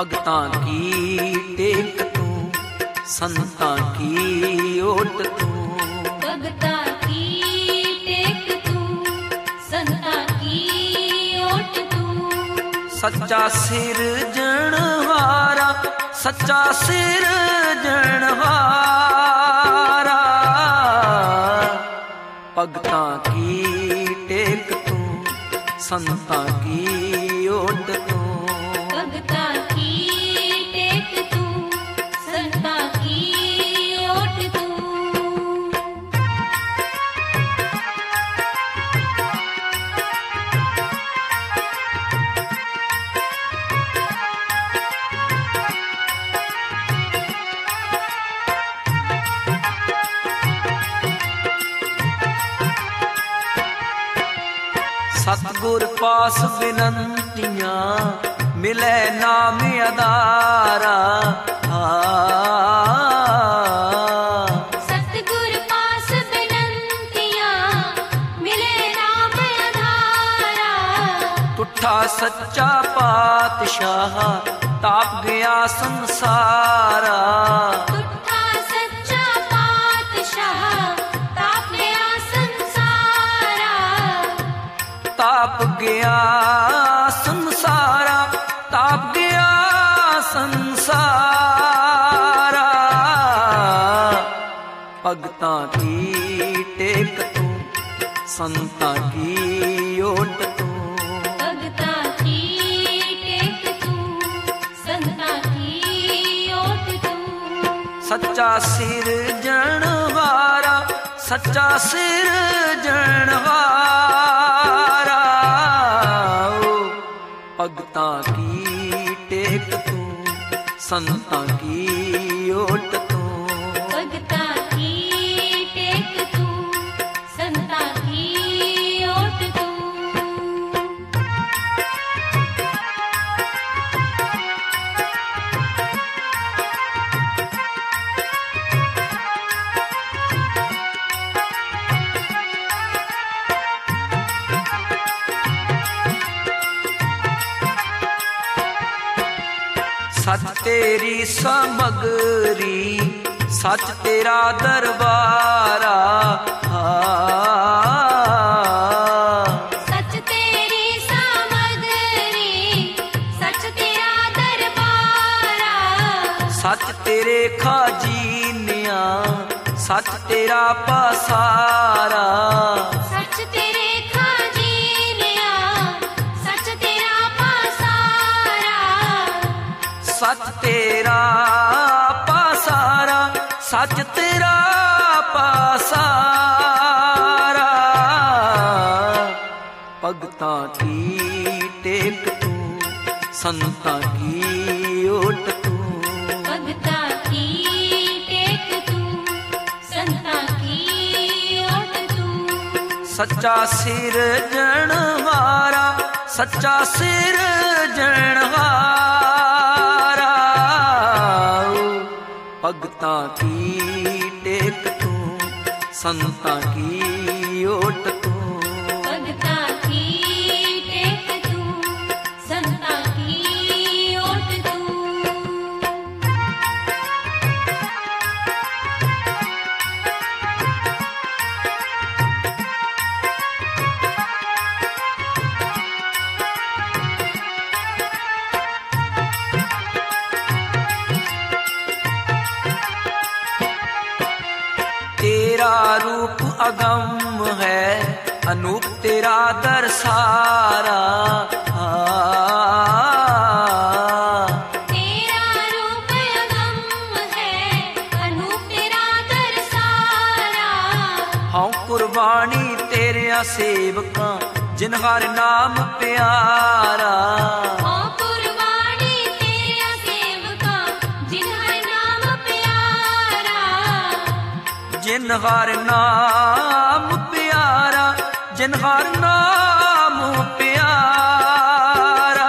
भगतां की टेक तू, संतां की ओट तू। भगतां की टेक तू, संतां की ओट तू। सच्चा सिरजणहारा, सच्चा सिरजणहारा, भगतां की टेक तू, संतां की ओट तू। भगतां की टेक तू, संतां की ओट तू। सतगुर पास बिनंतियां, मिले नाम अदारा। सतगुर पास बिनंतियां, मिले नाम अधारा। तुठा सच्चा पातशाह, ताप गया संसारा। तुठा सच्चा पातशाह, ताप गया संसारा। ताप गया संसारा, ताप गया संसारा। भगतां की टेक तू, संतां की ओट तू। भगतां की टेक तू, संतां की ओट तू। सच्चा सिरजणहारा, सच्चा सिरजणहारा, भगतां की टेक तू, संतां की ओट तू। भगतां की टेक तू, संतां की ओट तू। सच तेरी समगरी, सच तेरा दरबारा। सच तेरी सामग्री, सच तेरा दरबारा। सच तेरे खजीनिया, सच तेरा पसारा। सच तेरे खजीनिया, सच तेरा पसारा। सच तेरा पसारा, सच तेरा पसारा। भगतां की टेक तू, संतां की ओट तू। भगतां की टेक तू, संतां की ओट तू। सच्चा सिरजणहारा, सच्चा सिरजणहारा, भगतां की टेक तू, संतां की ओट तू। भगतां की टेक तू, संतां की ओट तू। तेरा रूप अगम है, अनूप तेरा दरसारा। तेरा रूप अगम है, अनूप तेरा दरसारा। हाँ कुर्बानी तेरे सेवकां, जिन हर नाम प्यारा। हाँ कुर्बानी तेरा सेवका, जिन हर नाम प्यारा। जिन हर नाम प्यारा, जिन हर नाम प्यारा।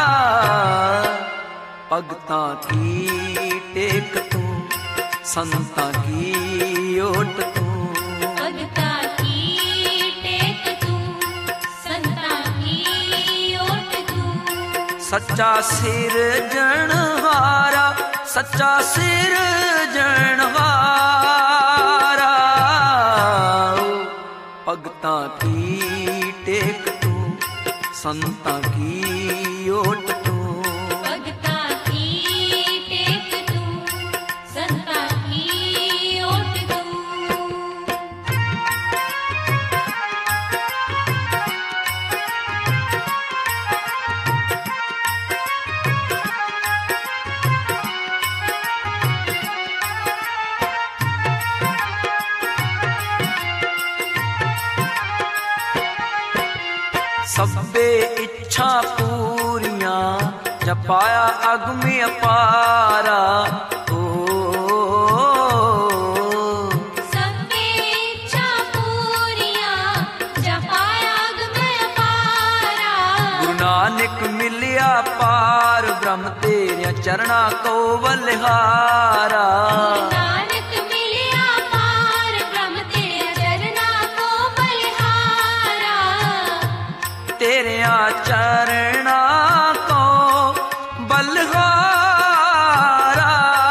भगतां की टेक तू, संतां की ओट तू। भगतां की टेक तू, संतां की ओट तू। सच्चा सिरजनहारा, सच्चा सिरजनहारा। भगतां की टेक तू, संतां की ओट तू। भगतां की टेक तू, संतां की ओट तू। सब्बे इच्छा पूरियां जपाया अगम अपारा। ओ सबे इच्छा पूरियां जपाया अगम अपारा। गुरु नानक मिलिया पार ब्रह्म तेरे चरणा को बलिहारा। नानक मिलिया पार ब्रह्म तेरे चरना को बलिहारा। तेरे चरणा को बलिहारा।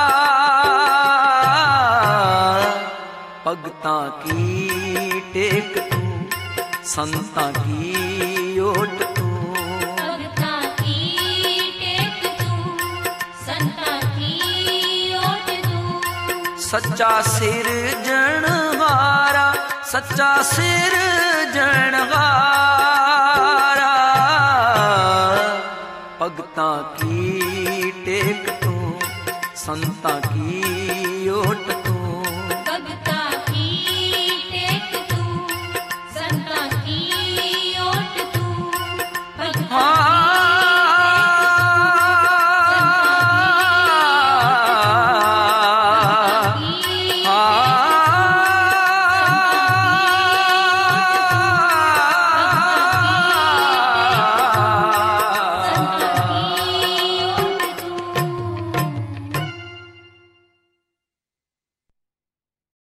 भगतां की टेक तू, संतां की ओट तू। भगतां की टेक तू, संतां की ओट तू। सच्चा सिरजनहारा, सच्चा सिरजनहारा। भगतां की टेक तू, संतां की